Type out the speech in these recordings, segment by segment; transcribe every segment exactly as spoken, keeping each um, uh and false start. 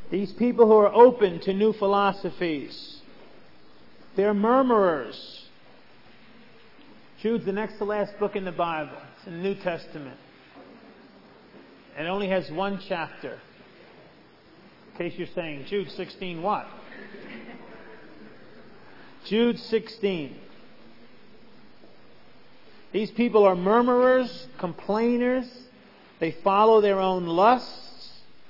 These people who are open to new philosophies, they're murmurers. Jude's the next to last book in the Bible. It's in the New Testament. It only has one chapter. In case you're saying, Jude sixteen what? Jude sixteen. These people are murmurers, complainers. They follow their own lusts.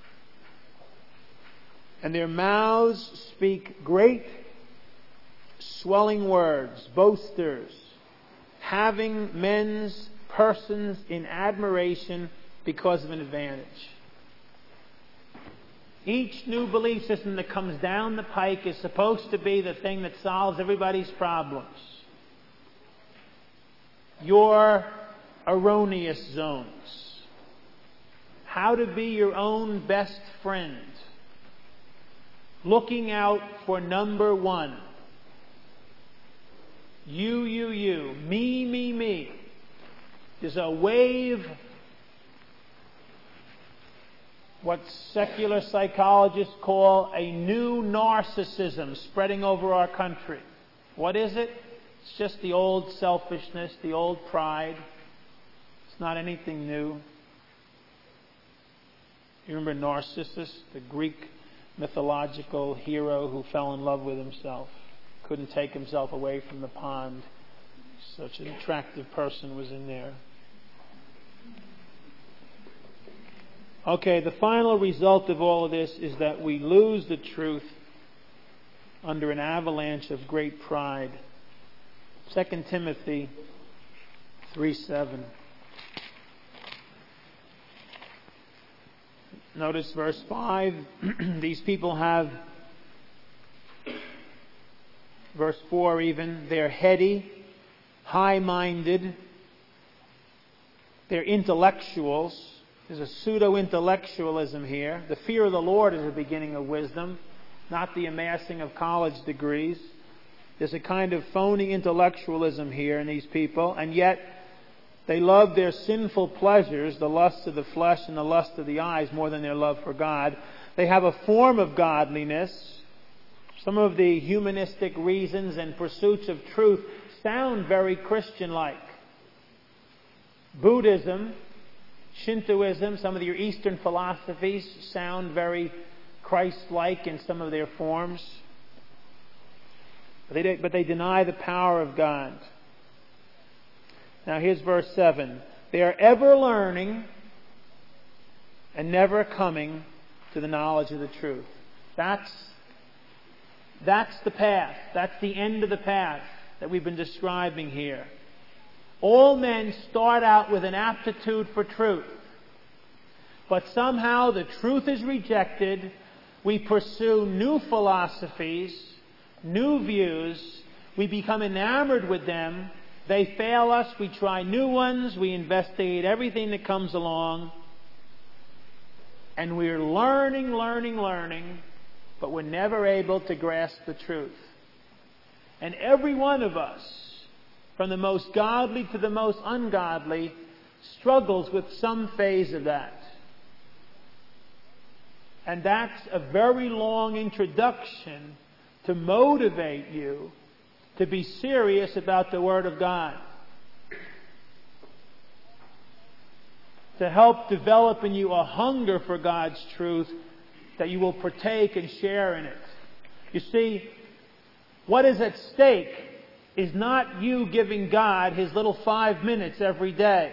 And their mouths speak great, swelling words, boasters, having men's persons in admiration because of an advantage. Each new belief system that comes down the pike is supposed to be the thing that solves everybody's problems. Your erroneous zones. How to be your own best friend. Looking out for number one. You, you, you. Me, me, me. There's a wave, what secular psychologists call a new narcissism spreading over our country. What is it? It's just the old selfishness, the old pride. It's not anything new. You remember Narcissus, the Greek mythological hero who fell in love with himself. Couldn't take himself away from the pond. Such an attractive person was in there. Okay, the final result of all of this is that we lose the truth under an avalanche of great pride. Second Timothy three seven. Notice verse five. These people have, verse four even, they're heady, high-minded, they're intellectuals. There's a pseudo-intellectualism here. The fear of the Lord is the beginning of wisdom, not the amassing of college degrees. There's a kind of phony intellectualism here in these people, and yet they love their sinful pleasures, the lust of the flesh and the lust of the eyes, more than their love for God. They have a form of godliness. Some of the humanistic reasons and pursuits of truth sound very Christian-like. Buddhism, Shintoism, some of your Eastern philosophies sound very Christ-like in some of their forms. But they, but they deny the power of God. Now here's verse seven. They are ever learning and never coming to the knowledge of the truth. That's, that's the path. That's the end of the path that we've been describing here. All men start out with an aptitude for truth. But somehow the truth is rejected. We pursue new philosophies, new views. We become enamored with them. They fail us. We try new ones. We investigate everything that comes along. And we're learning, learning, learning. But we're never able to grasp the truth. And every one of us, from the most godly to the most ungodly, struggles with some phase of that. And that's a very long introduction to motivate you to be serious about the Word of God. To help develop in you a hunger for God's truth that you will partake and share in it. You see, what is at stake is not you giving God His little five minutes every day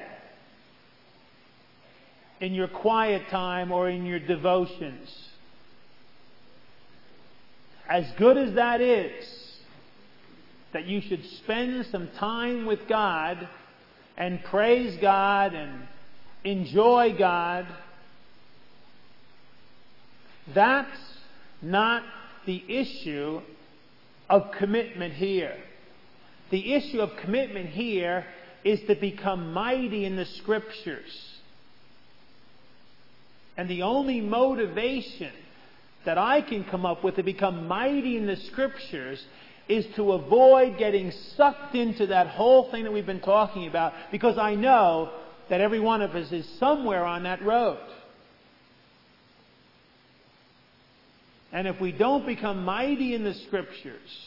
in your quiet time or in your devotions. As good as that is, that you should spend some time with God and praise God and enjoy God, that's not the issue of commitment here. The issue of commitment here is to become mighty in the Scriptures. And the only motivation that I can come up with to become mighty in the Scriptures is to avoid getting sucked into that whole thing that we've been talking about, because I know that every one of us is somewhere on that road. And if we don't become mighty in the Scriptures,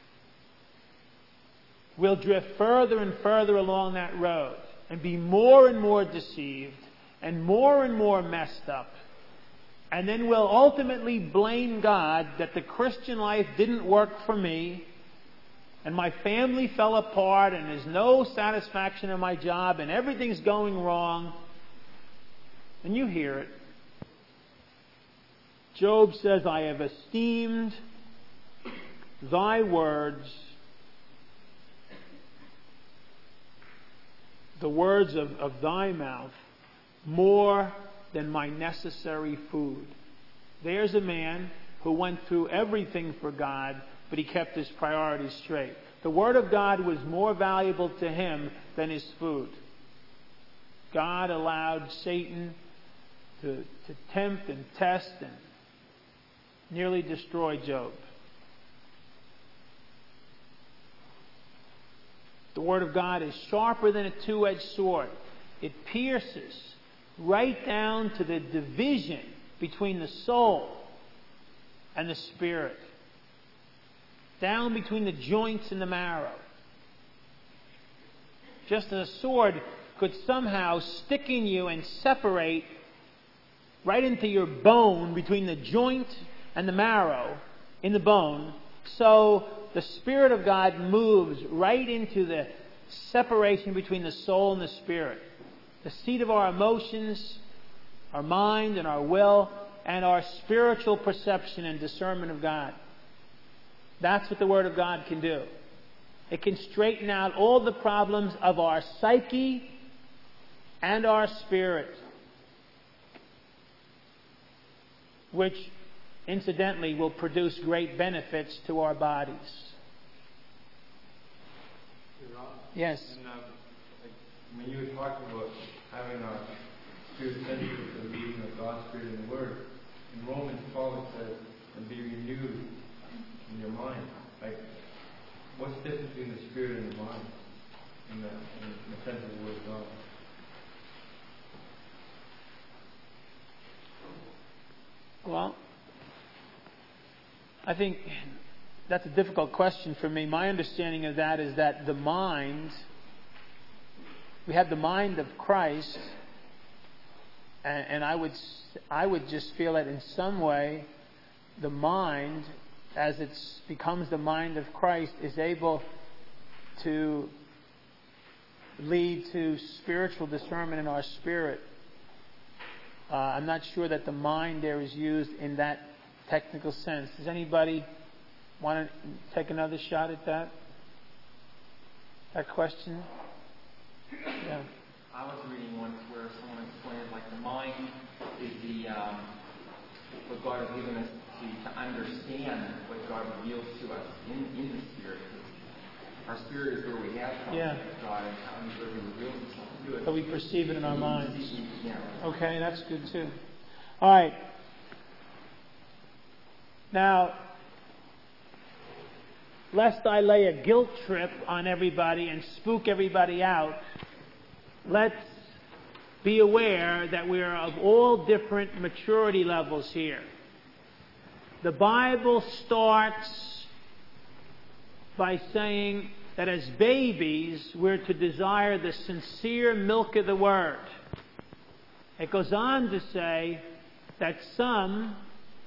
we'll drift further and further along that road and be more and more deceived and more and more messed up. And then we'll ultimately blame God that the Christian life didn't work for me, and my family fell apart, and there's no satisfaction in my job, and everything's going wrong. And you hear it. Job says, I have esteemed thy words, the words of, of thy mouth, more than my necessary food. There's a man who went through everything for God, but he kept his priorities straight. The Word of God was more valuable to him than his food. God allowed Satan to, to tempt and test and nearly destroy Job. The Word of God is sharper than a two-edged sword. It pierces right down to the division between the soul and the spirit. Down between the joints and the marrow. Just as a sword could somehow stick in you and separate right into your bone, between the joint and the marrow in the bone, so the Spirit of God moves right into the separation between the soul and the spirit. The seat of our emotions, our mind and our will, and our spiritual perception and discernment of God. That's what the Word of God can do. It can straighten out all the problems of our psyche and our spirit, which incidentally will produce great benefits to our bodies. Yes. And, um, like, when you were talking about having our spirit sensitive to the leading of God's Spirit in the Word, in Romans twelve it says, and be renewed in your mind. Like, what's the difference between the spirit and the mind in the, in the sense of the Word of God? Well, I think that's a difficult question for me. My understanding of that is that the mind, we have the mind of Christ, and, and I would I would just feel that in some way, the mind, as it becomes the mind of Christ, is able to lead to spiritual discernment in our spirit. Uh, I'm not sure that the mind there is used in that technical sense. Does anybody want to take another shot at that? That question? Yeah. I was reading once where someone explained like the mind is the um, what God has given us to, to understand what God reveals to us in, in the Spirit. Our spirit is where we have come Yeah. from God, and how He really reveals Himself to us. So we perceive it in our minds. Yeah. Okay, that's good too. All right. Now, lest I lay a guilt trip on everybody and spook everybody out, let's be aware that we are of all different maturity levels here. The Bible starts by saying that as babies we're to desire the sincere milk of the Word. It goes on to say that some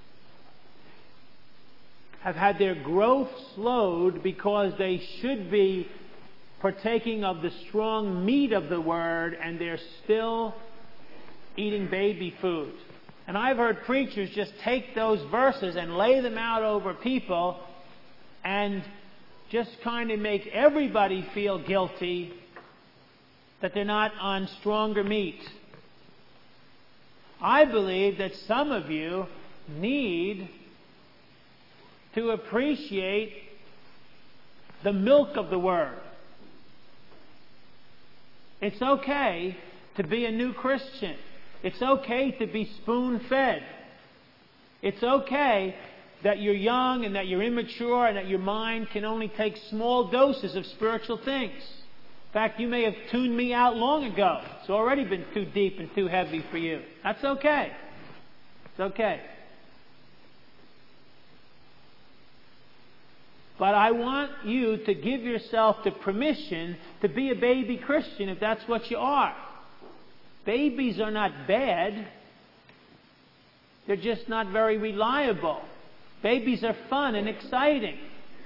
have had their growth slowed because they should be partaking of the strong meat of the Word, and they're still eating baby food. And I've heard preachers just take those verses and lay them out over people and just kind of make everybody feel guilty that they're not on stronger meat. I believe that some of you need to appreciate the milk of the Word. It's okay to be a new Christian. It's okay to be spoon-fed. It's okay that you're young and that you're immature and that your mind can only take small doses of spiritual things. In fact, you may have tuned me out long ago. It's already been too deep and too heavy for you. That's okay. It's okay. But I want you to give yourself the permission to be a baby Christian if that's what you are. Babies are not bad. They're just not very reliable. Babies are fun and exciting.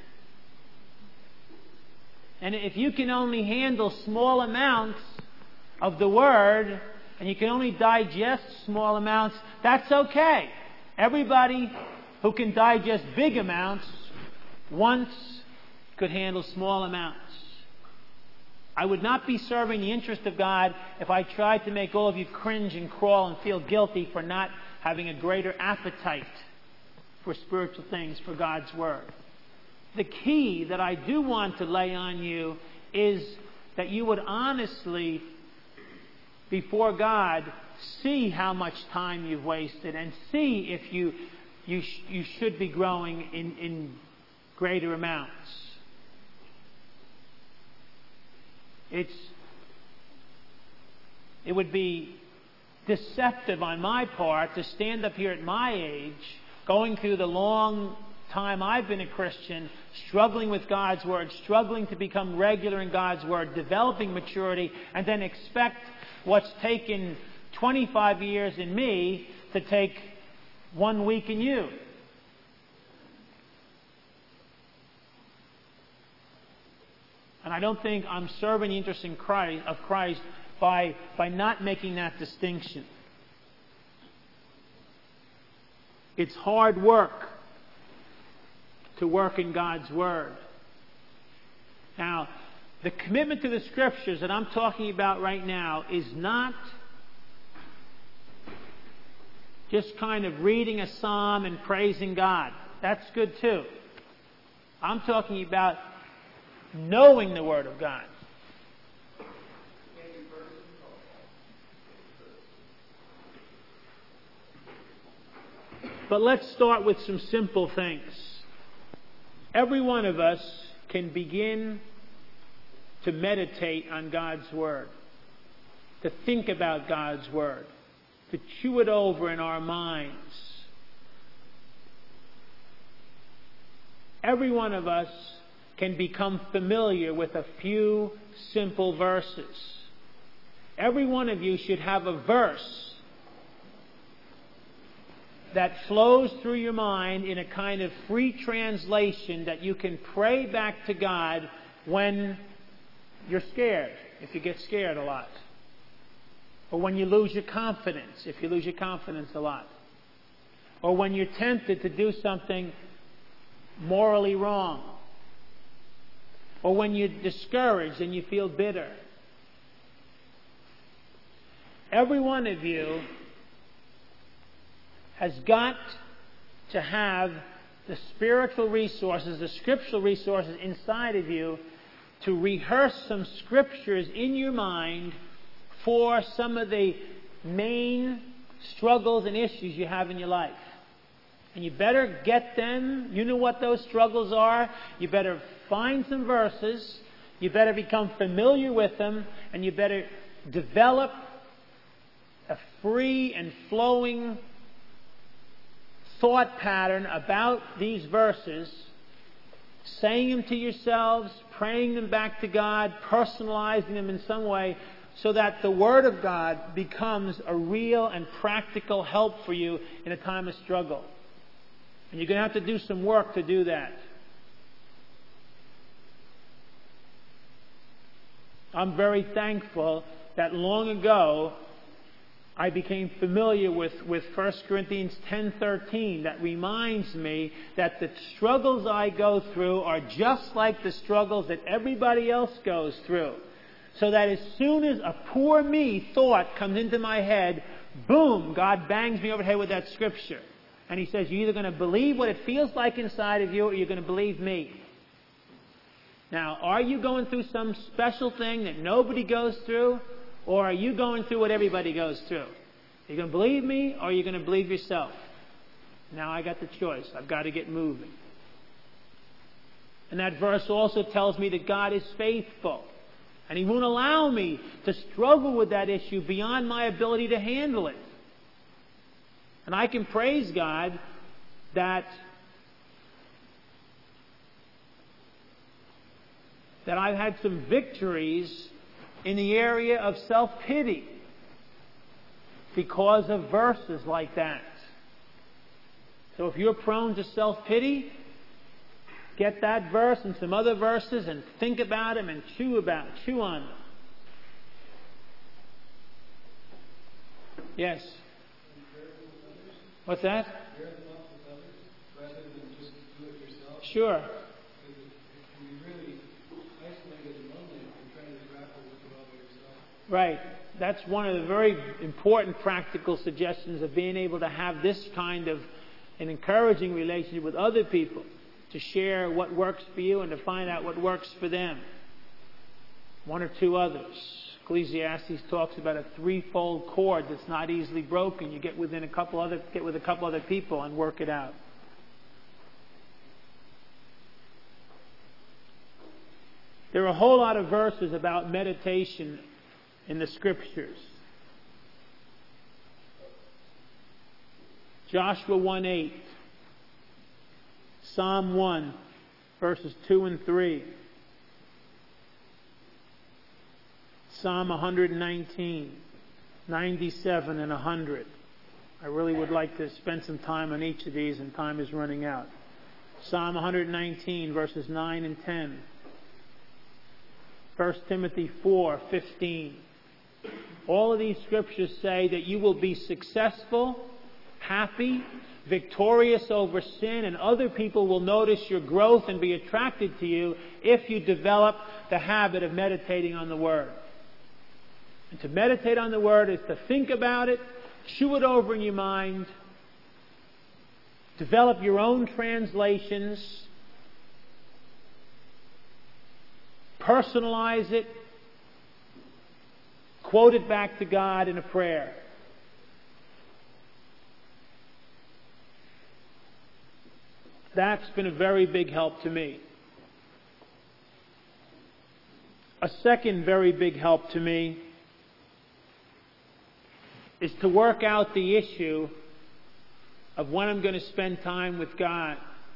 And if you can only handle small amounts of the Word, and you can only digest small amounts, that's okay. Everybody who can digest big amounts once could handle small amounts. I would not be serving the interest of God if I tried to make all of you cringe and crawl and feel guilty for not having a greater appetite for spiritual things, for God's Word. The key that I do want to lay on you is that you would honestly, before God, see how much time you've wasted and see if you you, sh- you should be growing in, in greater amounts. It's it would be deceptive on my part to stand up here at my age, going through the long time I've been a Christian, struggling with God's Word, struggling to become regular in God's Word, developing maturity, and then expect what's taken twenty-five years in me to take one week in you. And I don't think I'm serving the interest in Christ, of Christ by, by not making that distinction. It's hard work to work in God's Word. Now, the commitment to the Scriptures that I'm talking about right now is not just kind of reading a psalm and praising God. That's good too. I'm talking about knowing the Word of God. But let's start with some simple things. Every one of us can begin to meditate on God's Word, to think about God's Word, to chew it over in our minds. Every one of us can become familiar with a few simple verses. Every one of you should have a verse that flows through your mind in a kind of free translation that you can pray back to God when you're scared, if you get scared a lot. Or when you lose your confidence, if you lose your confidence a lot. Or when you're tempted to do something morally wrong. Or when you're discouraged and you feel bitter. Every one of you has got to have the spiritual resources, the scriptural resources inside of you to rehearse some scriptures in your mind for some of the main struggles and issues you have in your life. And you better get them. You know what those struggles are. You better find some verses. You better become familiar with them. And you better develop a free and flowing thought pattern about these verses, saying them to yourselves, praying them back to God, personalizing them in some way, so that the Word of God becomes a real and practical help for you in a time of struggle. And you're going to have to do some work to do that. I'm very thankful that long ago I became familiar with, with First Corinthians ten thirteen. That reminds me that the struggles I go through are just like the struggles that everybody else goes through. So that as soon as a poor me thought comes into my head, boom, God bangs me over the head with that scripture. And He says, you're either going to believe what it feels like inside of you, or you're going to believe me. Now, are you going through some special thing that nobody goes through? Or are you going through what everybody goes through? Are you going to believe me, or are you going to believe yourself? Now I got the choice. I've got to get moving. And that verse also tells me that God is faithful. And He won't allow me to struggle with that issue beyond my ability to handle it. And I can praise God that that I've had some victories in the area of self-pity because of verses like that. So if you're prone to self-pity, get that verse and some other verses and think about them and chew about, chew on them. Yes. What's that? Sure. Right. That's one of the very important practical suggestions of being able to have this kind of an encouraging relationship with other people, to share what works for you and to find out what works for them. One or two others. Ecclesiastes talks about a threefold cord that's not easily broken. You get within a couple other, get with a couple other people and work it out. There are a whole lot of verses about meditation in the Scriptures. Joshua one eight, Psalm one, verses two and three, Psalm one nineteen, ninety-seven and one hundred. I really would like to spend some time on each of these, and time is running out. Psalm one nineteen, verses nine and ten. First Timothy four fifteen. All of these scriptures say that you will be successful, happy, victorious over sin, and other people will notice your growth and be attracted to you if you develop the habit of meditating on the Word. And to meditate on the Word is to think about it, chew it over in your mind, develop your own translations, personalize it, quote it back to God in a prayer. That's been a very big help to me. A second very big help to me is to work out the issue of when I'm going to spend time with God.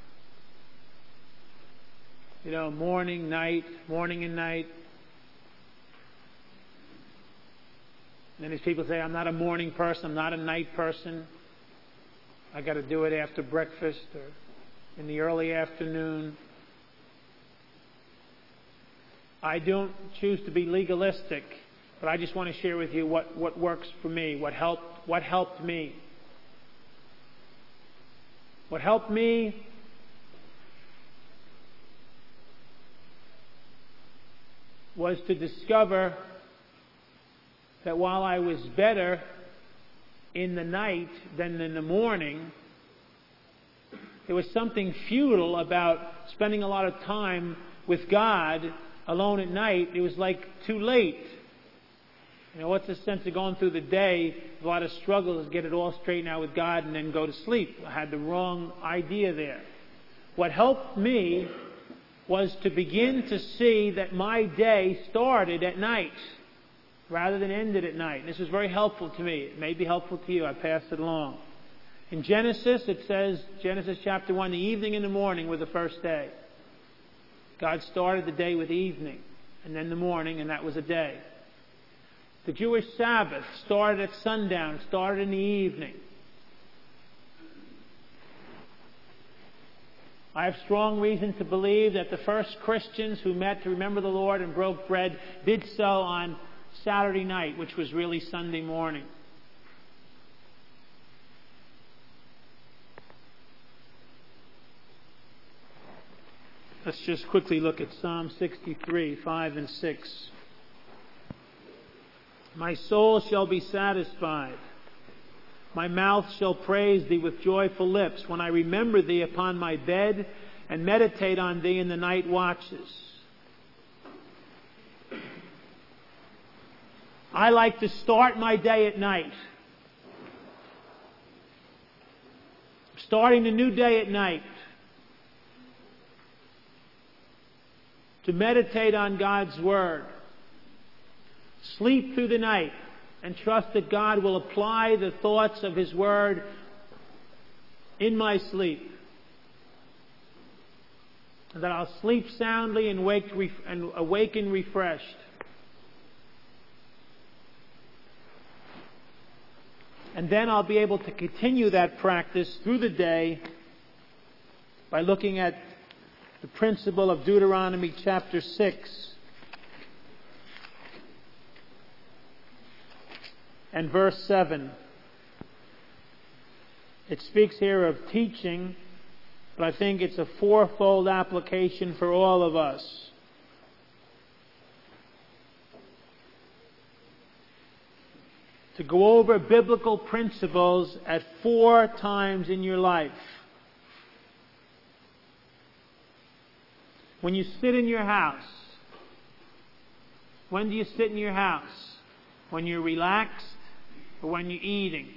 You know, morning, night, morning and night. And then these people say, I'm not a morning person, I'm not a night person. I got to do it after breakfast or in the early afternoon. I don't choose to be legalistic, but I just want to share with you what, what works for me, what helped, what helped me. What helped me was to discover that while I was better in the night than in the morning, there was something futile about spending a lot of time with God alone at night. It was like too late. You know, what's the sense of going through the day with a lot of struggles to get it all straightened out with God and then go to sleep? I had the wrong idea there. What helped me was to begin to see that my day started at night rather than ended at night. And this was very helpful to me. It may be helpful to you. I passed it along. In Genesis, it says, Genesis chapter one, the evening and the morning were the first day. God started the day with evening, and then the morning, and that was a day. The Jewish Sabbath started at sundown, started in the evening. I have strong reason to believe that the first Christians who met to remember the Lord and broke bread did so on Saturday night, which was really Sunday morning. Let's just quickly look at Psalm sixty-three, five and six. My soul shall be satisfied. My mouth shall praise Thee with joyful lips when I remember Thee upon my bed and meditate on Thee in the night watches. I like to start my day at night. Starting the new day at night. To meditate on God's Word. Sleep through the night and trust that God will apply the thoughts of His Word in my sleep. and that I'll sleep soundly and wake and awaken refreshed. And then I'll be able to continue that practice through the day by looking at the principle of Deuteronomy chapter six and verse seven. It speaks here of teaching, but I think it's a fourfold application for all of us. To go over biblical principles at four times in your life. When you sit in your house, when do you sit in your house? When you're relaxed or when you're eating?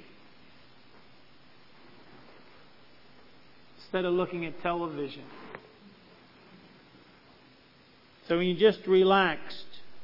Instead of looking at television. So when you're just relaxed.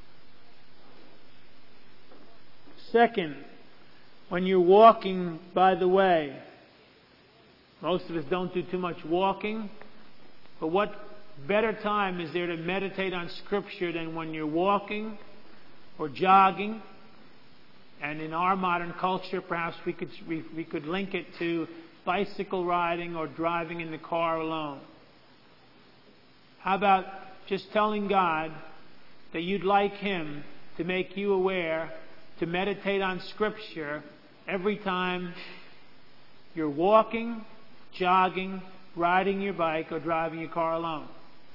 Second, when you're walking by the way. Most of us don't do too much walking. But what better time is there to meditate on Scripture than when you're walking or jogging? And in our modern culture, perhaps we could we, we could link it to bicycle riding or driving in the car alone. How about just telling God that you'd like Him to make you aware to meditate on Scripture every time you're walking, jogging, riding your bike, or driving your car alone?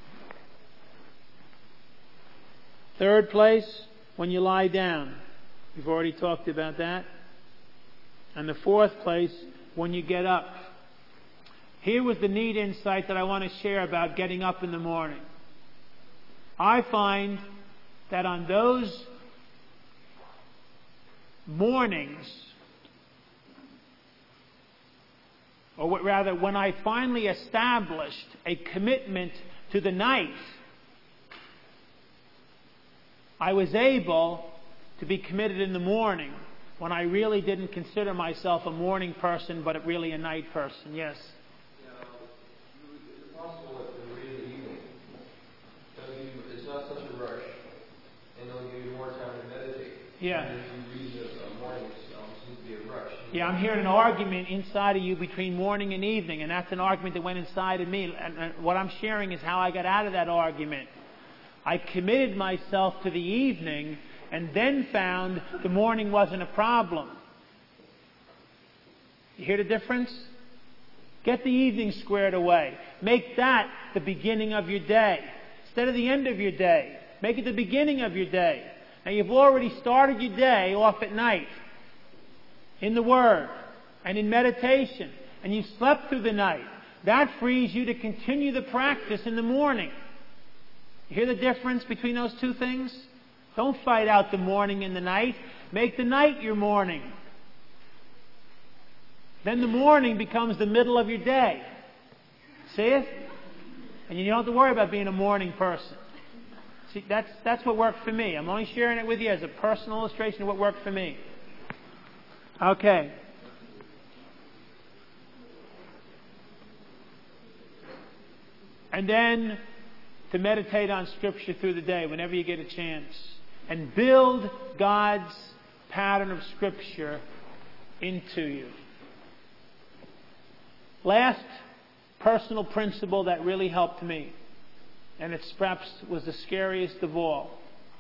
Third place, when you lie down. We've already talked about that. And the fourth place, when you get up. Here was the neat insight that I want to share about getting up in the morning. I find that on those mornings, or rather when I finally established a commitment to the night, I was able to be committed in the morning when I really didn't consider myself a morning person, but really a night person. Yes? Now, is it possible that when you read in the evening, it's not such a rush, and it'll give you more time to meditate? Yeah. And if you read the morning, it seems to be a rush. Yeah, I'm hearing an argument inside of you between morning and evening, and that's an argument that went inside of me. And, and what I'm sharing is how I got out of that argument. I committed myself to the evening, and then found the morning wasn't a problem. You hear the difference? Get the evening squared away. Make that the beginning of your day, instead of the end of your day. Make it the beginning of your day. Now you've already started your day off at night, in the Word, and in meditation, and you've slept through the night. That frees you to continue the practice in the morning. You hear the difference between those two things? Don't fight out the morning and the night. Make the night your morning. Then the morning becomes the middle of your day. See it? And you don't have to worry about being a morning person. See, that's, that's what worked for me. I'm only sharing it with you as a personal illustration of what worked for me. Okay. And then to meditate on Scripture through the day whenever you get a chance. And build God's pattern of Scripture into you. Last personal principle that really helped me, and it perhaps was the scariest of all.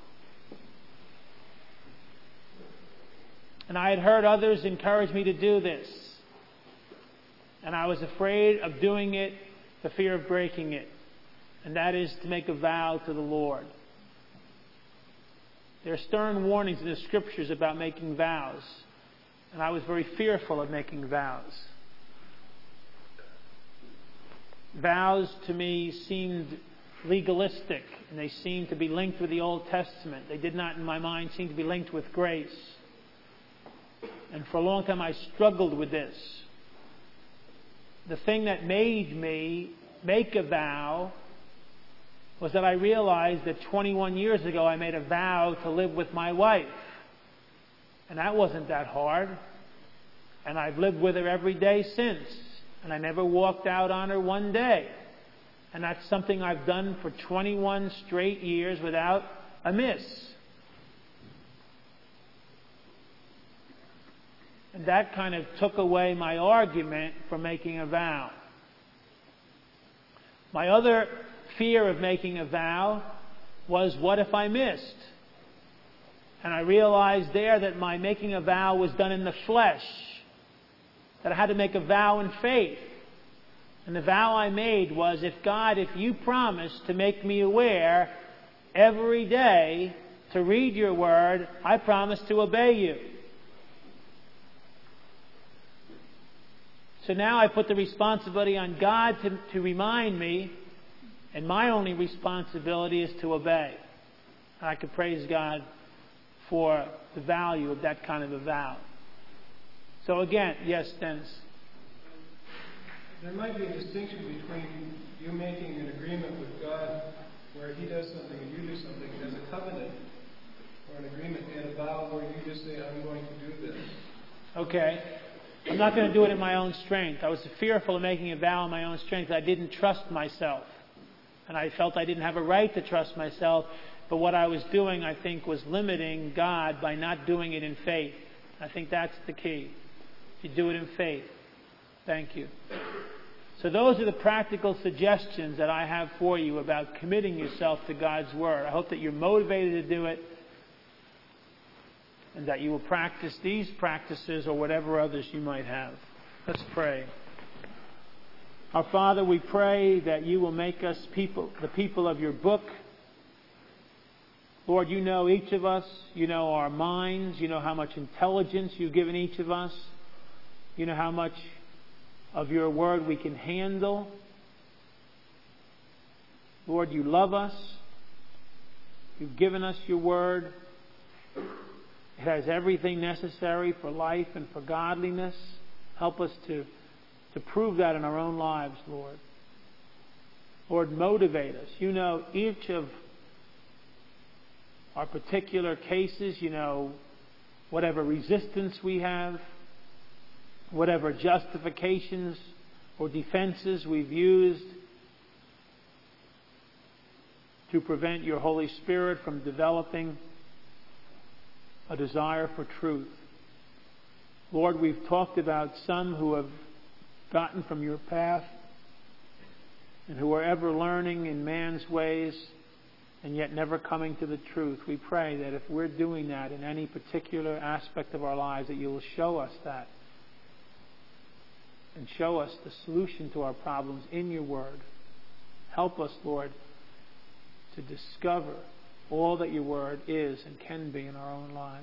And I had heard others encourage me to do this. And I was afraid of doing it, the fear of breaking it. And that is to make a vow to the Lord. There are stern warnings in the Scriptures about making vows. And I was very fearful of making vows. Vows to me seemed legalistic, and they seemed to be linked with the Old Testament. They did not, in my mind, seem to be linked with grace. And for a long time I struggled with this. The thing that made me make a vow was that I realized that twenty-one years ago I made a vow to live with my wife. And that wasn't that hard. And I've lived with her every day since. And I never walked out on her one day. And that's something I've done for twenty-one straight years without a miss. And that kind of took away my argument for making a vow. My other fear of making a vow was, what if I missed? And I realized there that my making a vow was done in the flesh. That I had to make a vow in faith. And the vow I made was, if God, if you promise to make me aware every day to read your word, I promise to obey you. So now I put the responsibility on God to, to remind me, and my only responsibility is to obey. And I could praise God for the value of that kind of a vow. So again, yes, Dennis. There might be a distinction between you making an agreement with God where He does something and you do something as a covenant, or an agreement and a vow where you just say, I'm going to do this. Okay. I'm not going to do it in my own strength. I was fearful of making a vow in my own strength. I didn't trust myself. And I felt I didn't have a right to trust myself. But what I was doing, I think, was limiting God by not doing it in faith. I think that's the key. You do it in faith. Thank you. So those are the practical suggestions that I have for you about committing yourself to God's Word. I hope that you're motivated to do it, and that you will practice these practices or whatever others you might have. Let's pray. Our Father, we pray that you will make us people, the people of your book. Lord, you know each of us. You know our minds. You know how much intelligence you've given each of us. You know how much of your word we can handle. Lord, you love us. You've given us your word. It has everything necessary for life and for godliness. Help us to, to prove that in our own lives, Lord. Lord, motivate us. You know each of our particular cases. You know whatever resistance we have, whatever justifications or defenses we've used to prevent your Holy Spirit from developing a desire for truth. Lord, we've talked about some who have gotten from your path and who are ever learning in man's ways and yet never coming to the truth. We pray that if we're doing that in any particular aspect of our lives, that you will show us that and show us the solution to our problems in your word. Help us, Lord, to discover all that your word is and can be in our own lives.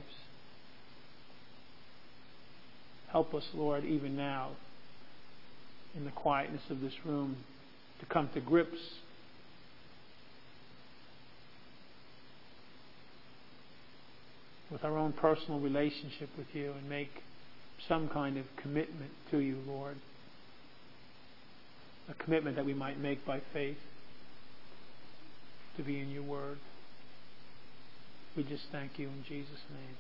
Help us, Lord, even now, in the quietness of this room, to come to grips with our own personal relationship with you and make some kind of commitment to you, Lord. A commitment that we might make by faith to be in your word. We just thank you in Jesus' name.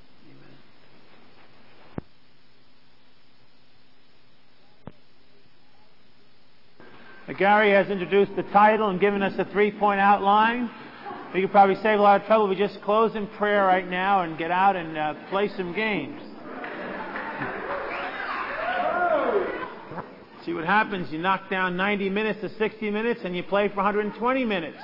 Amen. Now, Gary has introduced the title and given us a three-point outline. We could probably save a lot of trouble if we just close in prayer right now and get out and uh, play some games. See what happens. You knock down ninety minutes to sixty minutes and you play for one hundred twenty minutes.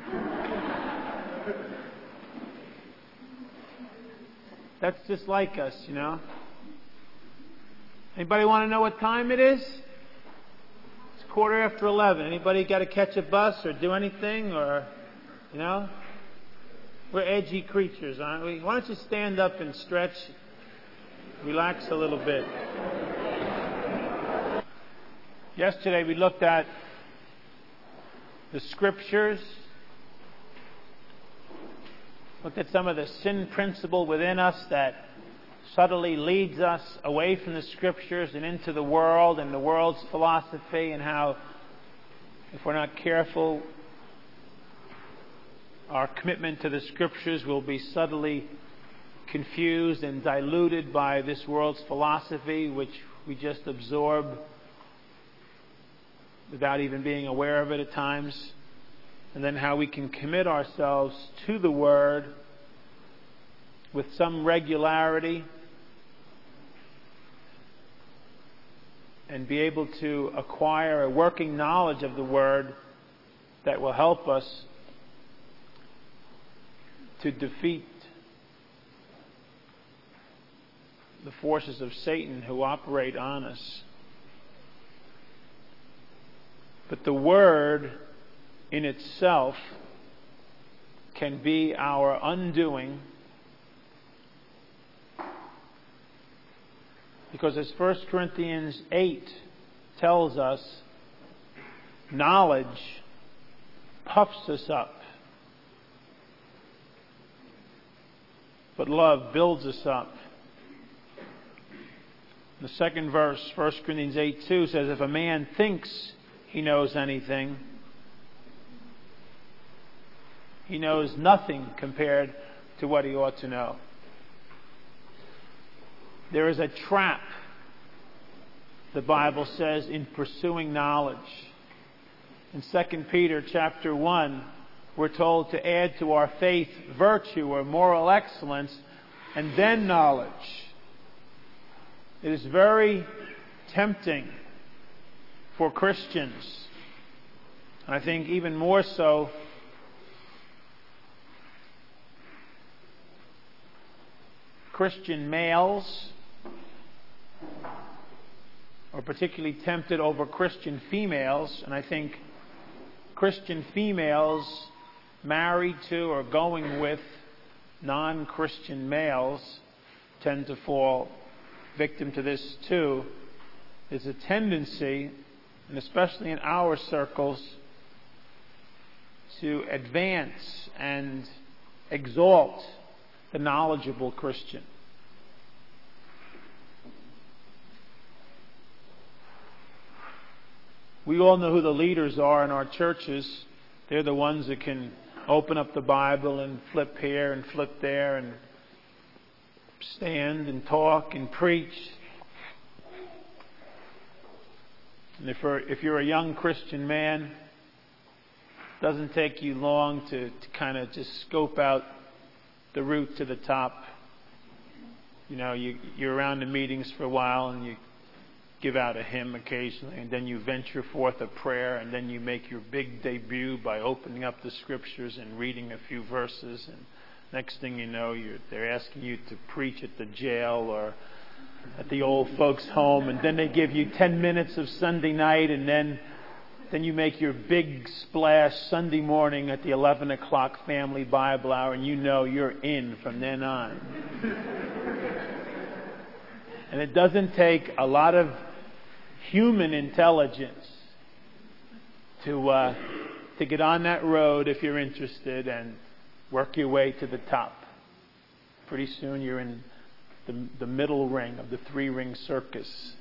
That's just like us, you know. Anybody want to know what time it is? It's quarter after eleven. Anybody got to catch a bus or do anything, or, you know? We're edgy creatures, aren't we? Why don't you stand up and stretch, relax a little bit. Yesterday we looked at the scriptures, looked at some of the sin principle within us that subtly leads us away from the scriptures and into the world and the world's philosophy, and how, if we're not careful, our commitment to the scriptures will be subtly confused and diluted by this world's philosophy, which we just absorb without even being aware of it at times. And then how we can commit ourselves to the Word with some regularity and be able to acquire a working knowledge of the Word that will help us to defeat the forces of Satan who operate on us. But the Word in itself can be our undoing, because as First Corinthians eight tells us, knowledge puffs us up, but love builds us up. The second verse, First Corinthians eight two, says, if a man thinks he knows anything, he knows nothing compared to what he ought to know. There is a trap, the Bible says, in pursuing knowledge. In Second Peter chapter one, we're told to add to our faith virtue or moral excellence, and then knowledge. It is very tempting for Christians, and I think even more so Christian males, are particularly tempted over Christian females, and I think Christian females married to or going with non-Christian males tend to fall victim to this too. There's a tendency, and especially in our circles, to advance and exalt the knowledgeable Christian. We all know who the leaders are in our churches. They're the ones that can open up the Bible and flip here and flip there and stand and talk and preach. And if you're, if you're a young Christian man, it doesn't take you long to, to kind of just scope out the route to the top. You know, you, you're around the meetings for a while and you give out a hymn occasionally, and then you venture forth a prayer, and then you make your big debut by opening up the Scriptures and reading a few verses, and next thing you know, you're, they're asking you to preach at the jail or at the old folks' home, and then they give you ten minutes of Sunday night, and then then you make your big splash Sunday morning at the eleven o'clock family Bible hour, and you know you're in from then on. And it doesn't take a lot of human intelligence to uh, to get on that road if you're interested and work your way to the top. Pretty soon you're in the, the middle ring of the three-ring circus.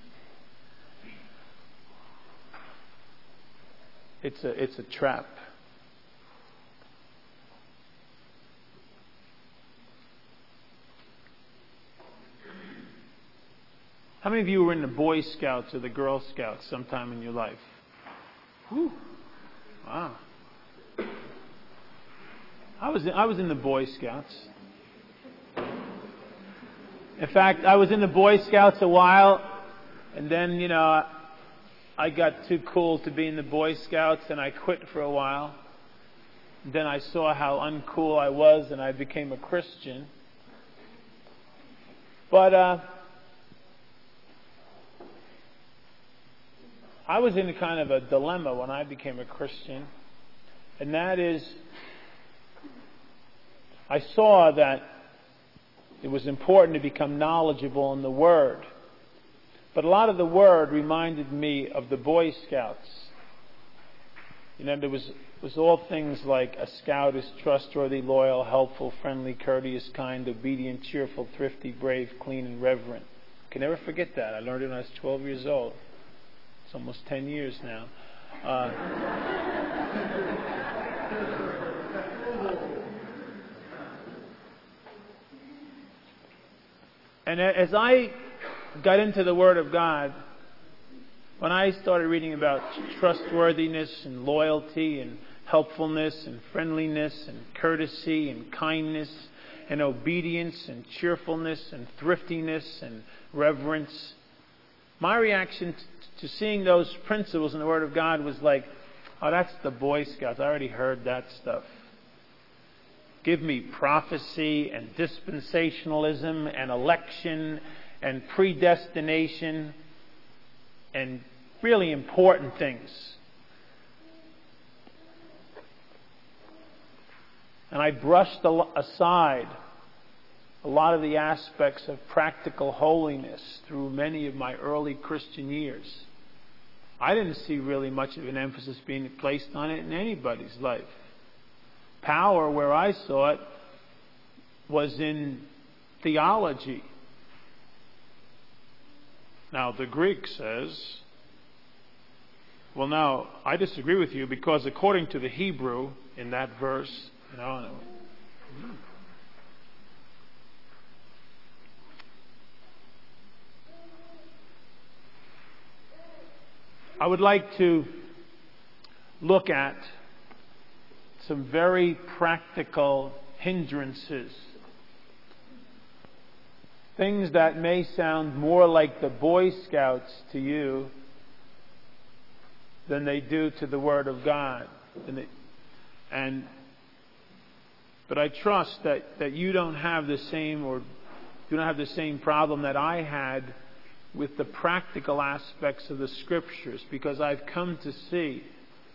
It's a it's a trap. How many of you were in the Boy Scouts or the Girl Scouts sometime in your life? Whew. Wow. I was in, I was in the Boy Scouts. In fact, I was in the Boy Scouts a while, and then, you know, I got too cool to be in the Boy Scouts, and I quit for a while. And then I saw how uncool I was, and I became a Christian. But uh, I was in a kind of a dilemma when I became a Christian, and that is, I saw that it was important to become knowledgeable in the Word. But a lot of the Word reminded me of the Boy Scouts. You know, there was, was all things like a scout is trustworthy, loyal, helpful, friendly, courteous, kind, obedient, cheerful, thrifty, brave, clean, and reverent. I can never forget that. I learned it when I was twelve years old. It's almost ten years now. Uh, and as I got into the Word of God, when I started reading about trustworthiness and loyalty and helpfulness and friendliness and courtesy and kindness and obedience and cheerfulness and thriftiness and reverence, my reaction to seeing those principles in the Word of God was like, oh, that's the Boy Scouts. I already heard that stuff. Give me prophecy and dispensationalism and election and predestination and really important things. And I brushed aside a lot of the aspects of practical holiness through many of my early Christian years. I didn't see really much of an emphasis being placed on it in anybody's life. Power, where I saw it, was in theology. Now, the Greek says, well, now, I disagree with you because according to the Hebrew in that verse, you know, I would like to look at some very practical hindrances. Things that may sound more like the Boy Scouts to you than they do to the Word of God. And, they, and but I trust that, that you don't have the same or you don't have the same problem that I had with the practical aspects of the Scriptures, because I've come to see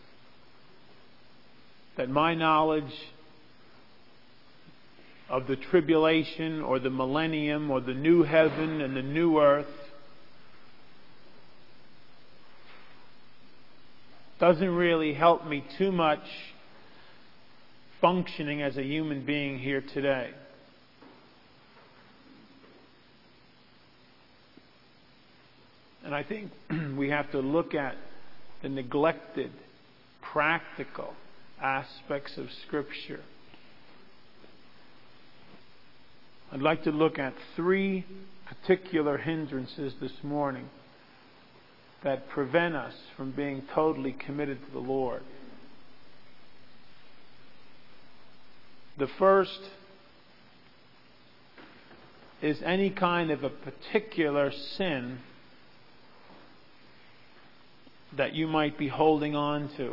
that my knowledge of the tribulation or the millennium or the new heaven and the new earth doesn't really help me too much functioning as a human being here today. And I think we have to look at the neglected, practical aspects of Scripture. I'd like to look at three particular hindrances this morning that prevent us from being totally committed to the Lord. The first is any kind of a particular sin that you might be holding on to.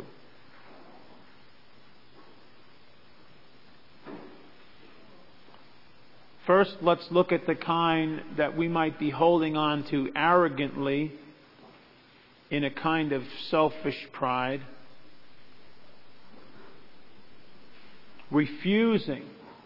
First, let's look at the kind that we might be holding on to arrogantly in a kind of selfish pride, refusing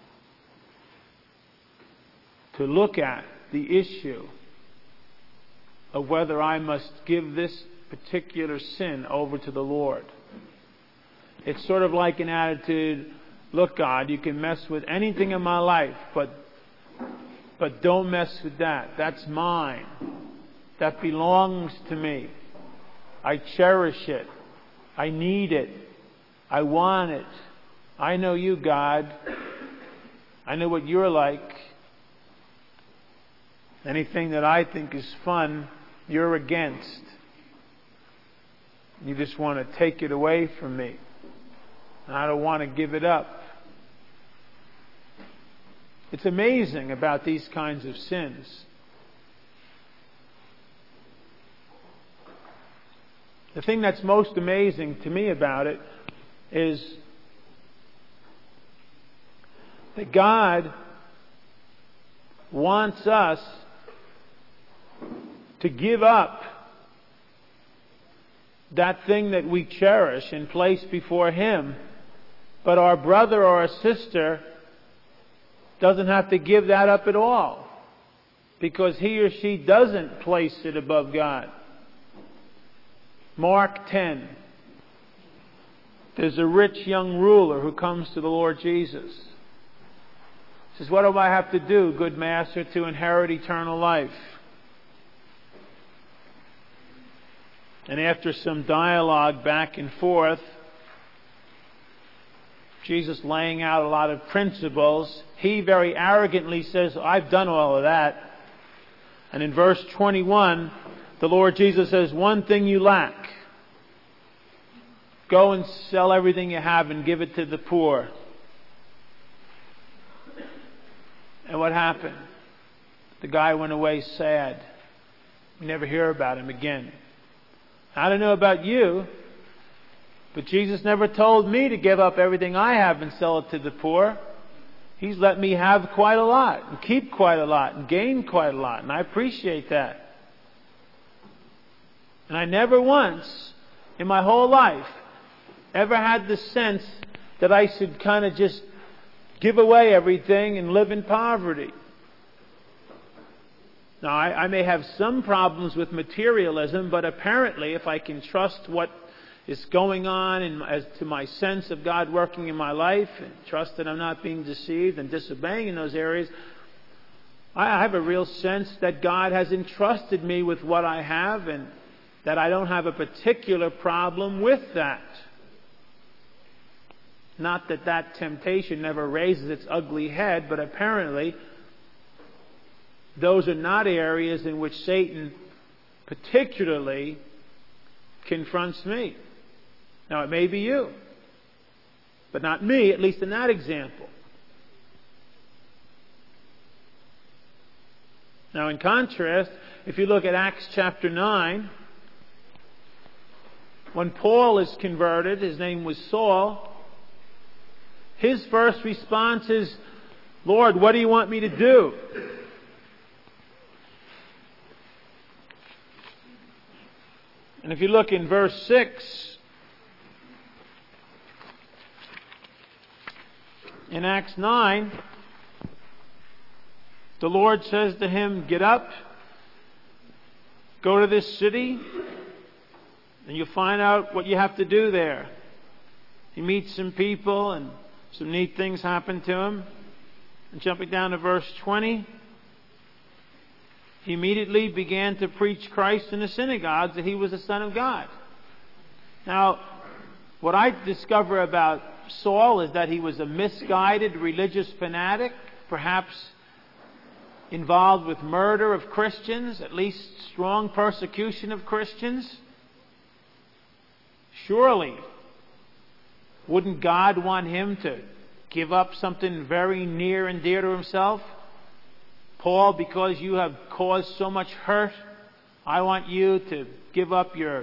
to look at the issue of whether I must give this particular sin over to the Lord. It's sort of like an attitude, look, God, you can mess with anything in my life, but but don't mess with that. That's mine. That belongs to me. I cherish it. I need it. I want it. I know you, God. I know what you're like. Anything that I think is fun, you're against. You just want to take it away from me. And I don't want to give it up. It's amazing about these kinds of sins. The thing that's most amazing to me about it is that God wants us to give up that thing that we cherish and place before Him, but our brother or our sister doesn't have to give that up at all, because he or she doesn't place it above God. Mark ten. There's a rich young ruler who comes to the Lord Jesus. He says, what do I have to do, good master, to inherit eternal life? And after some dialogue back and forth, Jesus laying out a lot of principles, he very arrogantly says, I've done all of that. And in verse twenty-one, the Lord Jesus says, one thing you lack. Go and sell everything you have and give it to the poor. And what happened? The guy went away sad. We never hear about him again. I don't know about you, but Jesus never told me to give up everything I have and sell it to the poor. He's let me have quite a lot and keep quite a lot and gain quite a lot, and I appreciate that. And I never once in my whole life ever had the sense that I should kind of just give away everything and live in poverty. Now, I, I may have some problems with materialism, but apparently if I can trust what is going on in, as to my sense of God working in my life, and trust that I'm not being deceived and disobeying in those areas, I have a real sense that God has entrusted me with what I have and that I don't have a particular problem with that. Not that that temptation never raises its ugly head, but apparently those are not areas in which Satan particularly confronts me. Now, it may be you, but not me, at least in that example. Now, in contrast, if you look at Acts chapter nine, when Paul is converted, his name was Saul, his first response is, Lord, what do you want me to do? And if you look in verse six, in Acts nine, the Lord says to him, get up, go to this city, and you'll find out what you have to do there. He meets some people, and some neat things happen to him. And jumping down to verse twenty, he immediately began to preach Christ in the synagogues, that he was the Son of God. Now, what I discover about Saul is that he was a misguided religious fanatic, perhaps involved with murder of Christians, at least strong persecution of Christians. Surely, wouldn't God want him to give up something very near and dear to himself? Paul, because you have caused so much hurt, I want you to give up your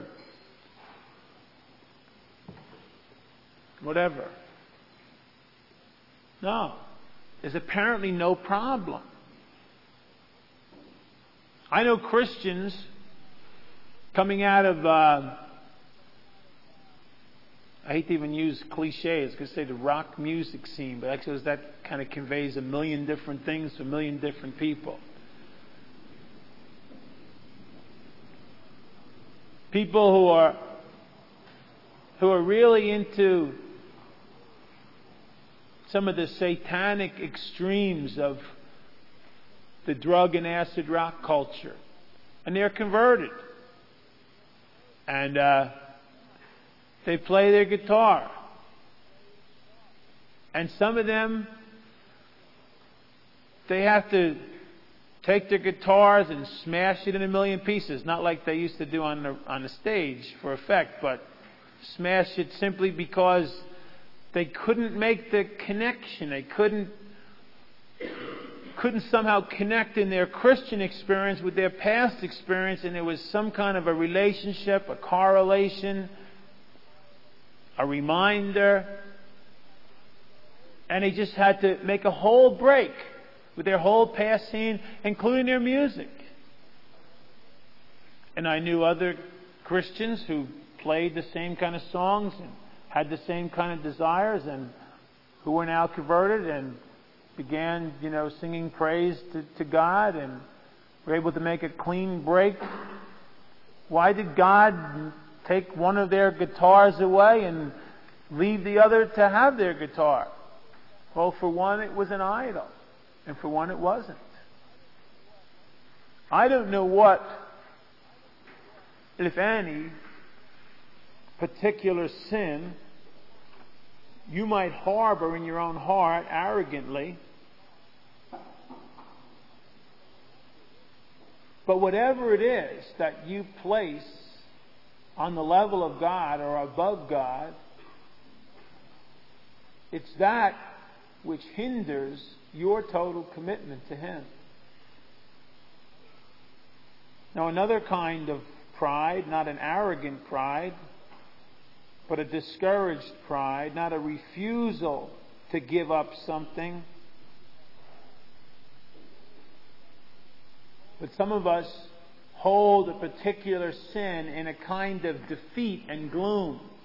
whatever. No. There's apparently no problem. I know Christians coming out of, uh, I hate to even use cliches, I could say the rock music scene, but actually that kind of conveys a million different things to a million different people. People who are who are really into some of the satanic extremes of the drug and acid rock culture. And they're converted. And uh, they play their guitar. And some of them, they have to take their guitars and smash it in a million pieces. Not like they used to do on the, on the stage for effect, but smash it simply because they couldn't make the connection. They couldn't couldn't somehow connect in their Christian experience with their past experience, and there was some kind of a relationship, a correlation, a reminder, and they just had to make a whole break with their whole past scene, including their music. And I knew other Christians who played the same kind of songs and had the same kind of desires, and who were now converted and began, you know, singing praise to, to God, and were able to make a clean break. Why did God take one of their guitars away and leave the other to have their guitar? Well, for one, it was an idol, and for one, it wasn't. I don't know what, if any, particular sin you might harbor in your own heart arrogantly, But whatever it is that you place on the level of God or above God, it's that which hinders your total commitment to Him. Now, another kind of pride, not an arrogant pride, but a discouraged pride, not a refusal to give up something. But some of us hold a particular sin in a kind of defeat and gloom.